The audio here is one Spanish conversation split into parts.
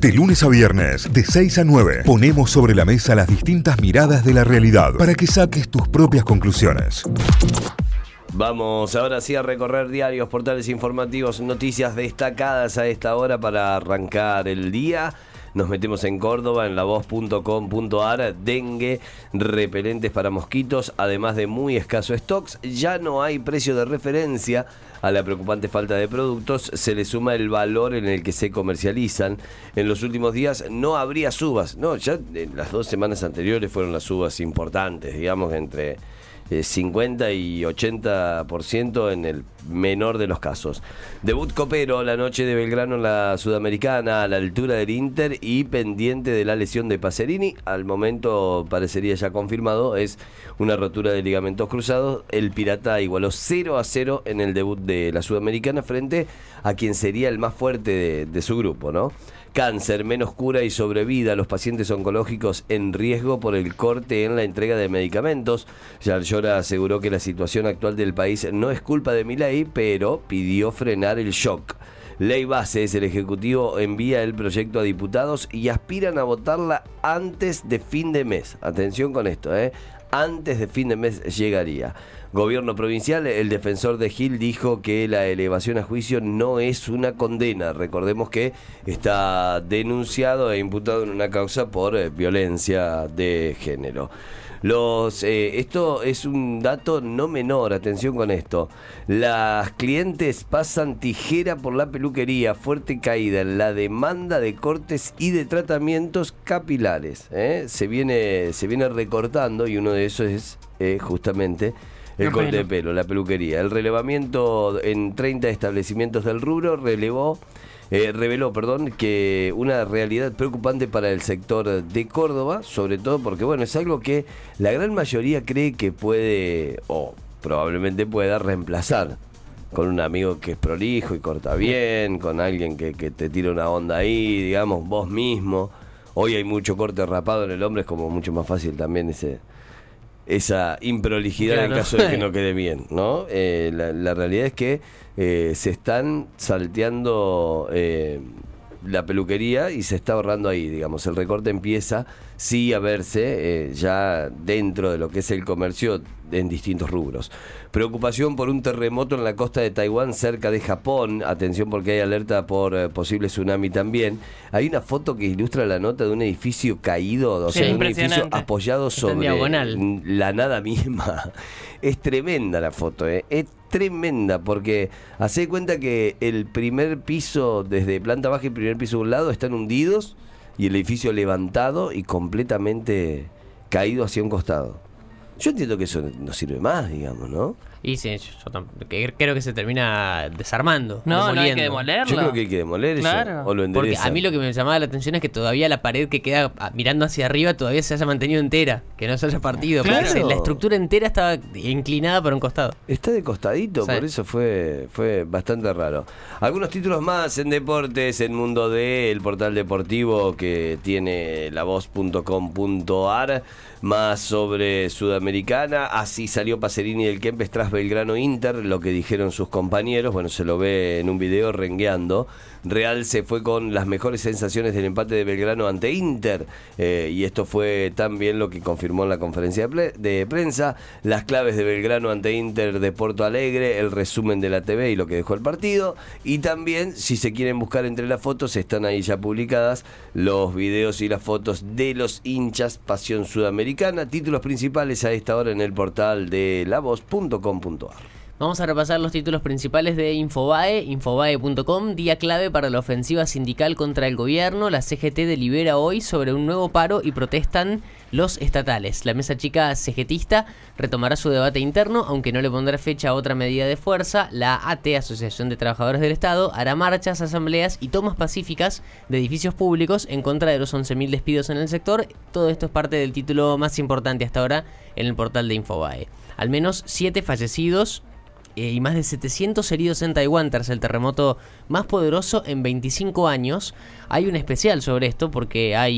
De lunes a viernes, de 6 a 9, ponemos sobre la mesa las distintas miradas de la realidad para que saques tus propias conclusiones. Vamos ahora sí a recorrer diarios, portales informativos, noticias destacadas a esta hora para arrancar el día. Nos metemos en Córdoba, en lavoz.com.ar. Dengue, repelentes para mosquitos, además de muy escaso stocks. Ya no hay precio de referencia a la preocupante falta de productos. Se le suma el valor en el que se comercializan. En los últimos días no habría subas. No, ya en las 2 semanas anteriores fueron las subas importantes, digamos, entre 50 y 80% en el menor de los casos. Debut copero la noche de Belgrano en la Sudamericana, a la altura del Inter y pendiente de la lesión de Pacerini. Al momento parecería ya confirmado, es una rotura de ligamentos cruzados. El Pirata igualó 0-0 en el debut de la Sudamericana frente a quien sería el más fuerte de su grupo, ¿no? Cáncer, menos cura y sobrevida. Los pacientes oncológicos en riesgo por el corte en la entrega de medicamentos. Yarlora aseguró que la situación actual del país no es culpa de Milei, pero pidió frenar el shock. Ley Bases, el Ejecutivo envía el proyecto a diputados y aspiran a votarla antes de fin de mes. Atención con esto, antes de fin de mes llegaría. Gobierno provincial, el defensor de Gil dijo que la elevación a juicio no es una condena. Recordemos que está denunciado e imputado en una causa por violencia de género. Esto es un dato no menor, atención con esto. Las clientes pasan tijera por la peluquería, fuerte caída en la demanda de cortes y de tratamientos capilares. Se viene recortando y uno de esos es justamente el corte de pelo, la peluquería. El relevamiento en 30 establecimientos del rubro reveló que una realidad preocupante para el sector de Córdoba, sobre todo porque, bueno, es algo que la gran mayoría cree que puede, o probablemente pueda, reemplazar con un amigo que es prolijo y corta bien, con alguien que te tira una onda ahí, digamos, vos mismo. Hoy hay mucho corte rapado en el hombre, es como mucho más fácil también esa improlijidad, claro, en caso de que no quede bien, ¿no? La realidad es que se están salteando la peluquería y se está ahorrando ahí, digamos. El recorte empieza sí a verse ya dentro de lo que es el comercio en distintos rubros. Preocupación por un terremoto en la costa de Taiwán, cerca de Japón. Atención porque hay alerta por posible tsunami también. Hay una foto que ilustra la nota de un edificio caído, o sea, de un edificio apoyado sobre la nada misma. Es tremenda la foto, es tremenda, porque hace cuenta que el primer piso, desde planta baja y el primer piso de un lado, están hundidos y el edificio levantado y completamente caído hacia un costado. Yo entiendo que eso no sirve más, digamos, ¿no? Y sí, creo que se termina desarmando. No hay que demolerlo. Yo creo que hay que demoler eso, o lo endereza. Porque a mí lo que me llamaba la atención es que todavía la pared que queda mirando hacia arriba todavía se haya mantenido entera, que no se haya partido. Claro. Porque la estructura entera estaba inclinada para un costado. Está de costadito, sí. Por eso fue bastante raro. Algunos títulos más en deportes, el mundo el portal deportivo que tiene lavoz.com.ar. Más sobre Sudamericana. Así salió Pacerini del Kempes tras Belgrano Inter, lo que dijeron sus compañeros. Bueno, se lo ve en un video rengueando. Real se fue con las mejores sensaciones del empate de Belgrano ante Inter, y esto fue también lo que confirmó en la conferencia de prensa. Las claves de Belgrano ante Inter de Porto Alegre, el resumen de la TV y lo que dejó el partido, y también, si se quieren buscar entre las fotos, están ahí ya publicadas los videos y las fotos de los hinchas Pasión Sudamericana. Títulos principales a esta hora en el portal de lavoz.com.ar. Vamos a repasar los títulos principales de Infobae, infobae.com. Día clave para la ofensiva sindical contra el gobierno. La CGT delibera hoy sobre un nuevo paro y protestan los estatales. La mesa chica CGTista retomará su debate interno, aunque no le pondrá fecha a otra medida de fuerza. La AT, Asociación de Trabajadores del Estado, hará marchas, asambleas y tomas pacíficas de edificios públicos en contra de los 11.000 despidos en el sector. Todo esto es parte del título más importante hasta ahora en el portal de Infobae. Al menos 7 fallecidos y más de 700 heridos en Taiwán tras el terremoto más poderoso en 25 años. Hay un especial sobre esto porque hay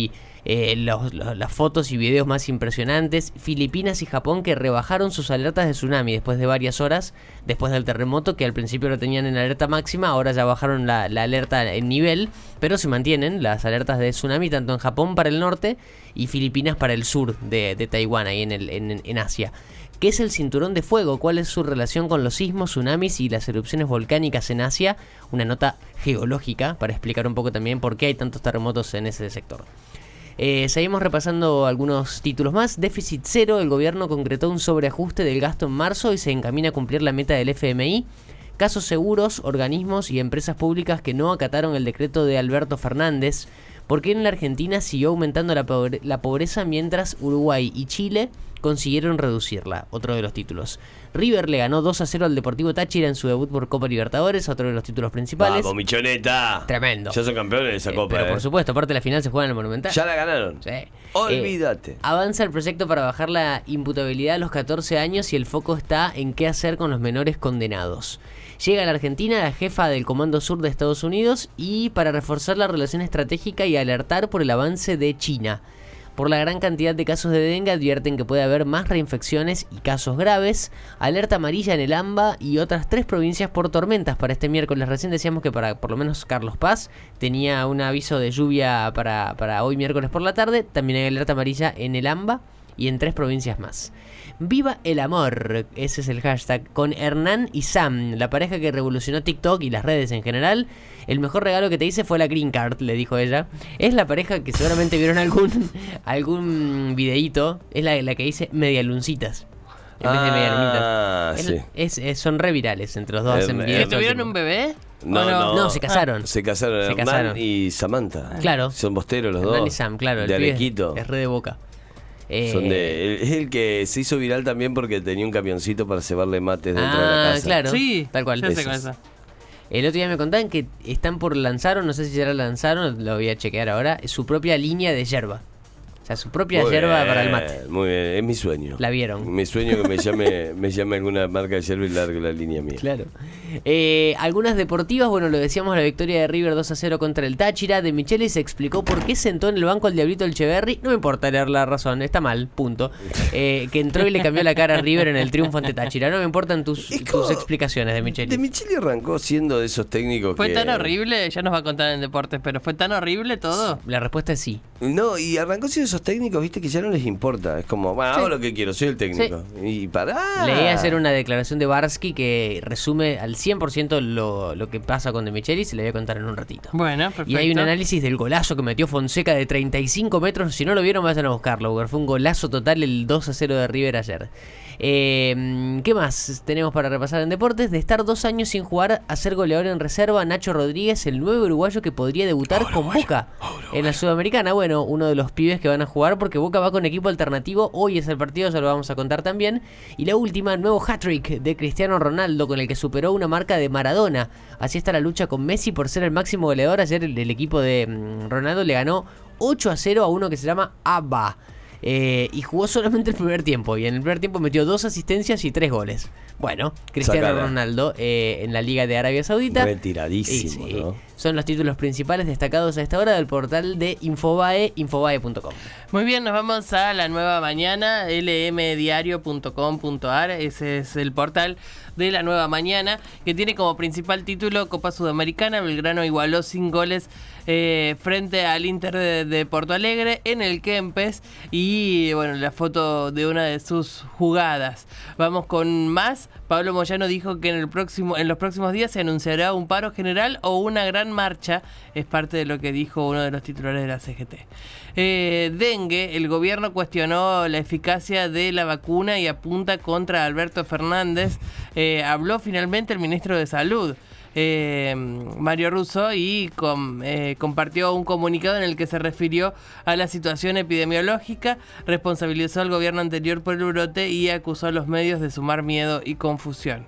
las fotos y videos más impresionantes. Filipinas y Japón que rebajaron sus alertas de tsunami después de varias horas después del terremoto, que al principio lo tenían en alerta máxima, ahora ya bajaron la alerta en nivel, pero se mantienen las alertas de tsunami tanto en Japón para el norte y Filipinas para el sur de Taiwán, ahí en Asia. ¿Qué es el cinturón de fuego? ¿Cuál es su relación con los sismos, tsunamis y las erupciones volcánicas en Asia? Una nota geológica para explicar un poco también por qué hay tantos terremotos en ese sector. Seguimos repasando algunos títulos más. Déficit cero, el gobierno concretó un sobreajuste del gasto en marzo y se encamina a cumplir la meta del FMI. Casos seguros, organismos y empresas públicas que no acataron el decreto de Alberto Fernández. ¿Por qué en la Argentina siguió aumentando la pobreza mientras Uruguay y Chile consiguieron reducirla? Otro de los títulos. River le ganó 2-0 al Deportivo Táchira en su debut por Copa Libertadores, otro de los títulos principales. ¡Vamos, Michoneta! Tremendo. Ya son campeones de esa Copa. Pero por supuesto, aparte la final se juega en el Monumental. Ya la ganaron. Sí. Olvídate. Avanza el proyecto para bajar la imputabilidad a los 14 años y el foco está en qué hacer con los menores condenados. Llega a la Argentina la jefa del Comando Sur de Estados Unidos y para reforzar la relación estratégica y alertar por el avance de China. Por la gran cantidad de casos de dengue advierten que puede haber más reinfecciones y casos graves. Alerta amarilla en el AMBA y otras 3 provincias por tormentas para este miércoles. Recién decíamos que para por lo menos Carlos Paz tenía un aviso de lluvia para hoy miércoles por la tarde. También hay alerta amarilla en el AMBA y en 3 provincias más. ¡Viva el amor! Ese es el hashtag. Con Hernán y Sam, la pareja que revolucionó TikTok y las redes en general. El mejor regalo que te hice fue la Green Card, le dijo ella. Es la pareja que seguramente vieron algún videíto. Es la que dice medialuncitas en vez de medialunitas. Sí. Son re virales entre los dos. Hacen videos. ¿Tuvieron un bebé? No, se casaron. Se casaron Hernán y Samantha. Claro. Son bosteros los Hernán dos. y Sam, claro. De Arequito. Es re de Boca. Es el que se hizo viral también porque tenía un camioncito para cebarle mates dentro de la casa. Claro. Sí, tal cual. Ya sé con eso. El otro día me contaban que están por lanzar, o no sé si ya la lanzaron, lo voy a chequear ahora, su propia línea de yerba. O sea, su propia yerba para el mate. Muy bien, es mi sueño. La vieron. Mi sueño que me llame alguna marca de yerba y largue la línea mía. Claro. Algunas deportivas, bueno, lo decíamos, la victoria de River 2-0 contra el Táchira. De Micheli se explicó por qué sentó en el banco al Diablito Echeverri. No me importa leer la razón, está mal, punto. Que entró y le cambió la cara a River en el triunfo ante Táchira. No me importan tus explicaciones, de Micheli. De Micheli arrancó siendo de esos técnicos ¿Fue que... tan horrible? Ya nos va a contar en deportes, pero ¿fue tan horrible todo? La respuesta es sí. No, y arrancó siendo esos técnicos, viste, que ya no les importa. Es como, bueno, hago lo que quiero, soy el técnico. Sí. Y pará. Leí ayer una declaración de Barsky que resume al 100% lo que pasa con De Micheli. Se le voy a contar en un ratito. Bueno, perfecto. Y hay un análisis del golazo que metió Fonseca de 35 metros. Si no lo vieron, vayan a buscarlo, porque fue un golazo total el 2-0 de River ayer. ¿Qué más tenemos para repasar en deportes? De estar 2 años sin jugar a ser goleador en reserva, Nacho Rodríguez, el nuevo uruguayo que podría debutar con Boca en la Sudamericana. Bueno, uno de los pibes que van a jugar porque Boca va con equipo alternativo. Hoy es el partido, ya lo vamos a contar también. Y la última, nuevo hat-trick de Cristiano Ronaldo con el que superó una marca de Maradona. Así está la lucha con Messi por ser el máximo goleador. Ayer el equipo de Ronaldo le ganó 8-0 a uno que se llama Abba. Y jugó solamente el primer tiempo. Y en el primer tiempo metió 2 asistencias y 3 goles. Bueno, Cristiano Ronaldo en la Liga de Arabia Saudita. Retiradísimo, sí. ¿No? Son los títulos principales destacados a esta hora del portal de Infobae, infobae.com. Muy bien, nos vamos a La Nueva Mañana, lmdiario.com.ar. Ese es el portal de La Nueva Mañana, que tiene como principal título Copa Sudamericana. Belgrano igualó sin goles frente al Inter de Porto Alegre en el Kempes. Y bueno, la foto de una de sus jugadas. Vamos con más. Pablo Moyano dijo que en los próximos días se anunciará un paro general o una gran marcha. Es parte de lo que dijo uno de los titulares de la CGT. Dengue, el gobierno cuestionó la eficacia de la vacuna y apunta contra Alberto Fernández. Habló finalmente el ministro de Salud, Mario Russo, y compartió un comunicado en el que se refirió a la situación epidemiológica, responsabilizó al gobierno anterior por el brote y acusó a los medios de sumar miedo y confusión.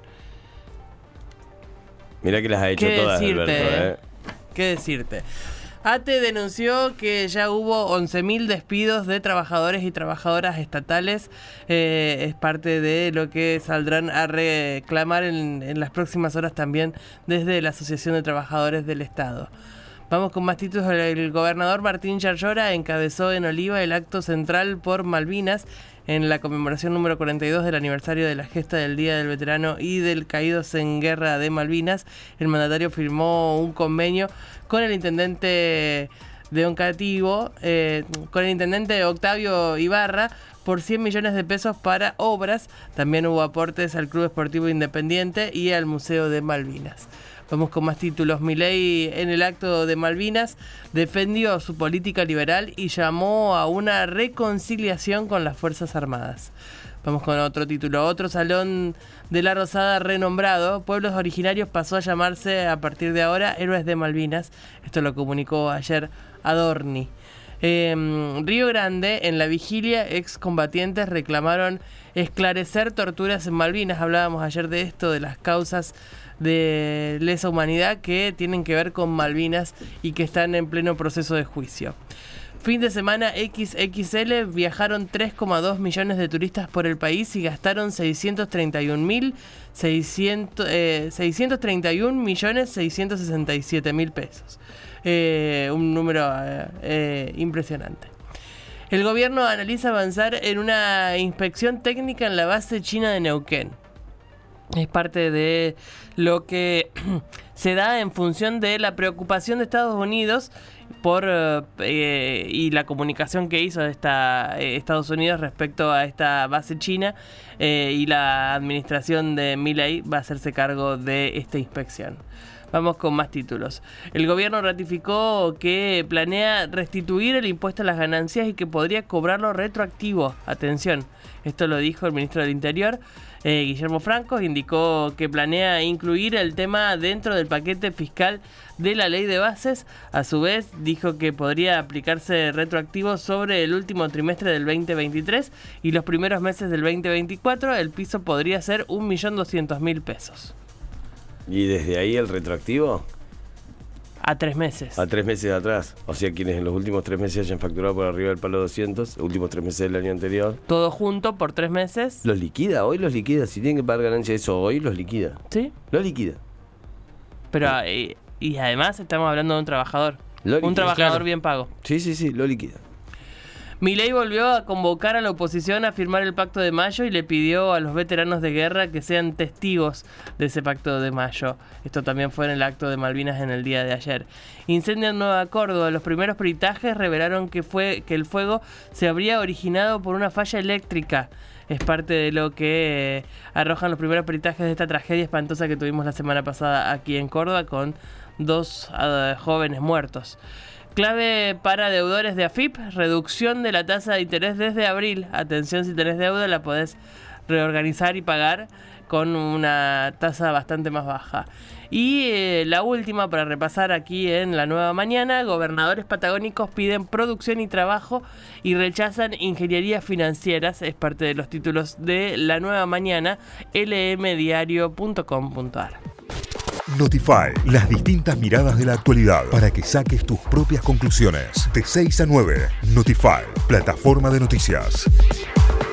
Mirá que las ha hecho todas, Alberto, ¿Qué decirte? ATE denunció que ya hubo 11.000 despidos de trabajadores y trabajadoras estatales. Es parte de lo que saldrán a reclamar en las próximas horas también desde la Asociación de Trabajadores del Estado. Vamos con más títulos. El gobernador Martín Yarlora encabezó en Oliva el acto central por Malvinas en la conmemoración número 42 del aniversario de la gesta del Día del Veterano y del Caídos en Guerra de Malvinas. El mandatario firmó un convenio con el intendente de Oncativo, con el intendente Octavio Ibarra, por 100 millones de pesos para obras. También hubo aportes al Club Esportivo Independiente y al Museo de Malvinas. Vamos con más títulos. Milei en el acto de Malvinas defendió su política liberal y llamó a una reconciliación con las Fuerzas Armadas. Vamos con otro título. Otro salón de la Rosada renombrado. Pueblos originarios pasó a llamarse a partir de ahora Héroes de Malvinas. Esto lo comunicó ayer Adorni. Río Grande, en la vigilia, excombatientes reclamaron esclarecer torturas en Malvinas. Hablábamos ayer de esto, de las causas de lesa humanidad que tienen que ver con Malvinas y que están en pleno proceso de juicio. Fin de semana XXL, viajaron 3,2 millones de turistas por el país y gastaron 631.667.000 pesos. Un número impresionante. El gobierno analiza avanzar en una inspección técnica en la base china de Neuquén. Es parte de lo que se da en función de la preocupación de Estados Unidos por y la comunicación que hizo Estados Unidos respecto a esta base china, y la administración de Milei va a hacerse cargo de esta inspección. Vamos con más títulos. El gobierno ratificó que planea restituir el impuesto a las ganancias y que podría cobrarlo retroactivo. Atención, esto lo dijo el ministro del Interior, Guillermo Franco. Indicó que planea incluir el tema dentro del paquete fiscal de la ley de bases. A su vez, dijo que podría aplicarse retroactivo sobre el último trimestre del 2023 y los primeros meses del 2024. El piso podría ser 1.200.000 pesos. ¿Y desde ahí el retroactivo? A 3 meses. A 3 meses atrás. O sea, quienes en los últimos 3 meses hayan facturado por arriba del palo 200, los últimos 3 meses del año anterior. Todo junto por 3 meses. ¿Los liquida? Hoy los liquida. Si tienen que pagar ganancia de eso hoy, los liquida. ¿Sí? Los liquida. Pero, y además estamos hablando de un trabajador. Un trabajador claro. Bien pago. Sí, lo liquida. Milei volvió a convocar a la oposición a firmar el Pacto de Mayo y le pidió a los veteranos de guerra que sean testigos de ese Pacto de Mayo. Esto también fue en el acto de Malvinas en el día de ayer. Incendio en Nueva Córdoba. Los primeros peritajes revelaron que el fuego se habría originado por una falla eléctrica. Es parte de lo que arrojan los primeros peritajes de esta tragedia espantosa que tuvimos la semana pasada aquí en Córdoba con 2 jóvenes muertos. Clave para deudores de AFIP, reducción de la tasa de interés desde abril. Atención, si tenés deuda la podés reorganizar y pagar con una tasa bastante más baja. Y la última para repasar aquí en La Nueva Mañana: gobernadores patagónicos piden producción y trabajo y rechazan ingenierías financieras. Es parte de los títulos de La Nueva Mañana, lmdiario.com.ar. Notify, las distintas miradas de la actualidad para que saques tus propias conclusiones. De 6 a 9, Notify, plataforma de noticias.